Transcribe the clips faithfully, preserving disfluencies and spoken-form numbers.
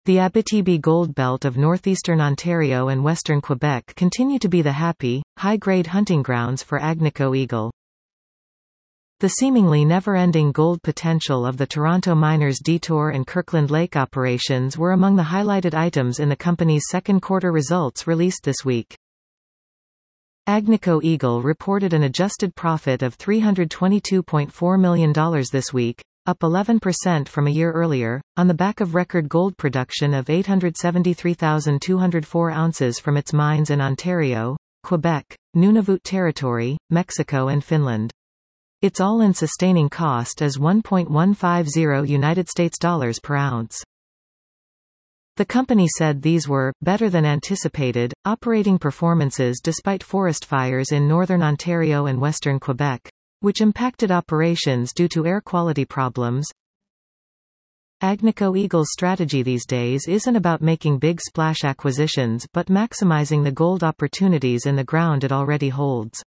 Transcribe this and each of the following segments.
The Abitibi Gold Belt of northeastern Ontario and western Quebec continue to be the happy, high-grade hunting grounds for Agnico Eagle. The seemingly never-ending gold potential of the Toronto Miners Detour and Kirkland Lake operations were among the highlighted items in the company's second quarter results released this week. Agnico Eagle reported an adjusted profit of three hundred twenty-two point four million dollars this week, up eleven percent from a year earlier, on the back of record gold production of eight hundred seventy-three thousand two hundred four ounces from its mines in Ontario, Quebec, Nunavut Territory, Mexico and Finland. Its all-in sustaining cost is one point one five zero United States dollars per ounce. The company said these were better than anticipated operating performances despite forest fires in northern Ontario and western Quebec, which impacted operations due to air quality problems. Agnico Eagle's strategy these days isn't about making big splash acquisitions but maximizing the gold opportunities in the ground it already holds.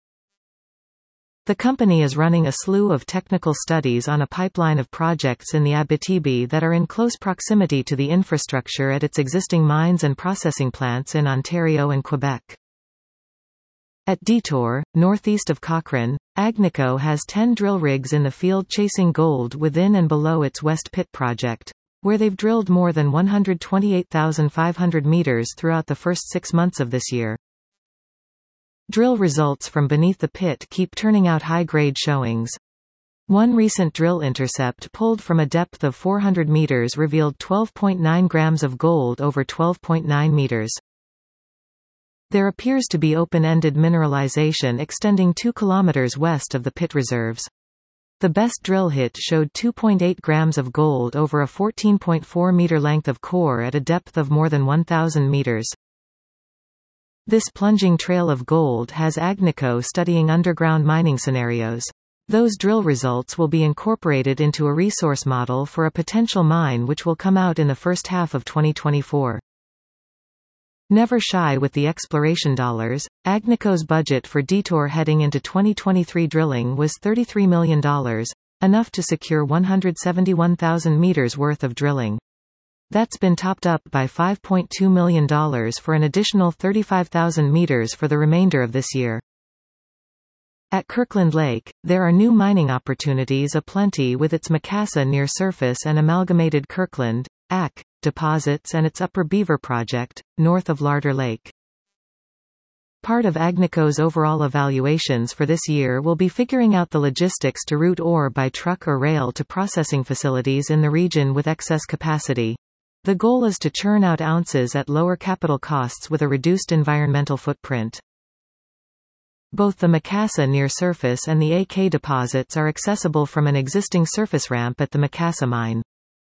The company is running a slew of technical studies on a pipeline of projects in the Abitibi that are in close proximity to the infrastructure at its existing mines and processing plants in Ontario and Quebec. At Detour, northeast of Cochrane, Agnico has ten drill rigs in the field chasing gold within and below its West Pit project, where they've drilled more than one hundred twenty-eight thousand five hundred meters throughout the first six months of this year. Drill results from beneath the pit keep turning out high-grade showings. One recent drill intercept pulled from a depth of four hundred meters revealed twelve point nine grams of gold over twelve point nine meters. There appears to be open-ended mineralization extending two kilometers west of the pit reserves. The best drill hit showed two point eight grams of gold over a fourteen point four meter length of core at a depth of more than one thousand meters. This plunging trail of gold has Agnico studying underground mining scenarios. Those drill results will be incorporated into a resource model for a potential mine which will come out in the first half of twenty twenty-four. Never shy with the exploration dollars, Agnico's budget for Detour heading into twenty twenty-three drilling was thirty-three million dollars, enough to secure one hundred seventy-one thousand meters worth of drilling. That's been topped up by five point two million dollars for an additional thirty-five thousand meters for the remainder of this year. At Kirkland Lake, there are new mining opportunities aplenty with its Macassa near surface and Amalgamated Kirkland, A C, deposits and its Upper Beaver project, north of Larder Lake. Part of Agnico's overall evaluations for this year will be figuring out the logistics to route ore by truck or rail to processing facilities in the region with excess capacity. The goal is to churn out ounces at lower capital costs with a reduced environmental footprint. Both the Macassa near surface and the A K deposits are accessible from an existing surface ramp at the Macassa mine.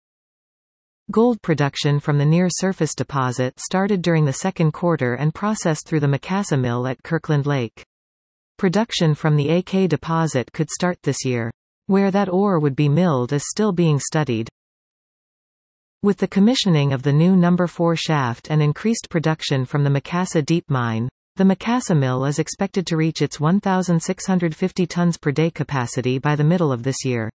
Gold production from the near-surface deposit started during the second quarter and processed through the Macassa mill at Kirkland Lake. Production from the A K deposit could start this year. Where that ore would be milled is still being studied. With the commissioning of the new number four shaft and increased production from the Macassa Deep Mine, the Macassa mill is expected to reach its one thousand six hundred fifty tons per day capacity by the middle of this year.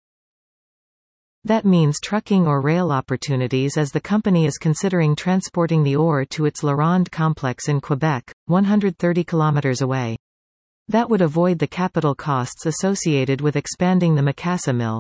That means trucking or rail opportunities as the company is considering transporting the ore to its La Ronde complex in Quebec, one hundred thirty kilometers away. That would avoid the capital costs associated with expanding the Macassa mill.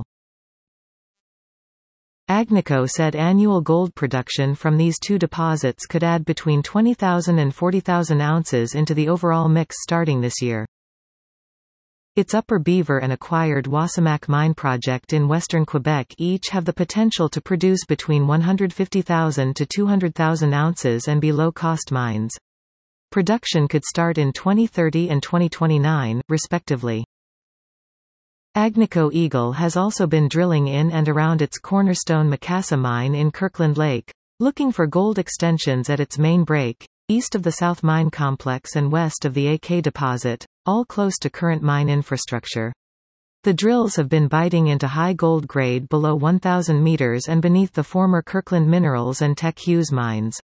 Agnico said annual gold production from these two deposits could add between twenty thousand and forty thousand ounces into the overall mix starting this year. Its Upper Beaver and acquired Wasamac mine project in western Quebec each have the potential to produce between one hundred fifty thousand to two hundred thousand ounces and be low-cost mines. Production could start in twenty thirty and twenty twenty-nine, respectively. Agnico Eagle has also been drilling in and around its cornerstone Macassa mine in Kirkland Lake, looking for gold extensions at its main break, east of the South Mine Complex and west of the A K deposit, all close to current mine infrastructure. The drills have been biting into high gold grade below one thousand meters and beneath the former Kirkland Minerals and Teck Hughes mines.